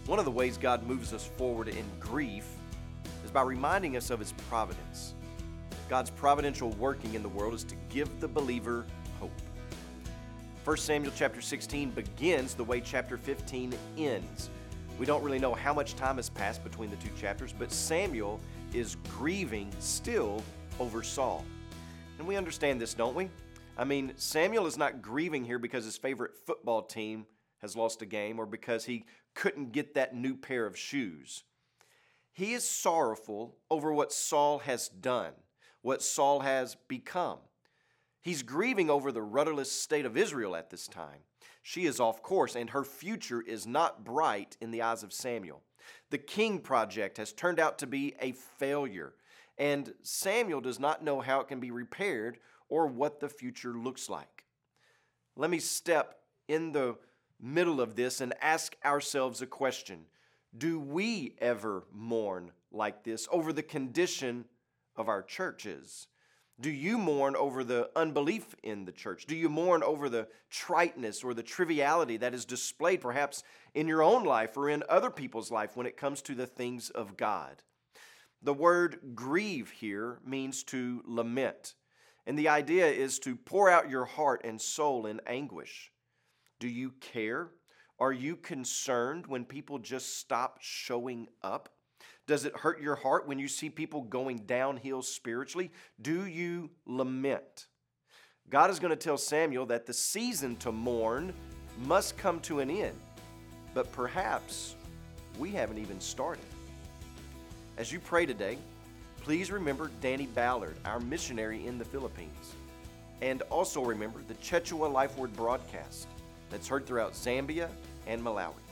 One of the ways God moves us forward in grief is by reminding us of His providence. God's providential working in the world is to give the believer hope. 1 Samuel chapter 16 begins the way chapter 15 ends. We don't really know how much time has passed between the two chapters, but Samuel is grieving still over Saul. And we understand this, don't we? I mean, Samuel is not grieving here because his favorite football team has lost a game or because he couldn't get that new pair of shoes. He is sorrowful over what Saul has done, what Saul has become. He's grieving over the rudderless state of Israel at this time. She is off course, and her future is not bright in the eyes of Samuel. The king project has turned out to be a failure, and Samuel does not know how it can be repaired or what the future looks like. Let me step in the middle of this and ask ourselves a question. Do we ever mourn like this over the condition of our churches? Do you mourn over the unbelief in the church? Do you mourn over the triteness or the triviality that is displayed perhaps in your own life or in other people's life when it comes to the things of God? The word grieve here means to lament, and the idea is to pour out your heart and soul in anguish. Do you care? Are you concerned when people just stop showing up? Does it hurt your heart when you see people going downhill spiritually? Do you lament? God is going to tell Samuel that the season to mourn must come to an end, but perhaps we haven't even started. As you pray today, please remember Danny Ballard, our missionary in the Philippines, and also remember the Quechua Life Word broadcast that's heard throughout Zambia and Malawi.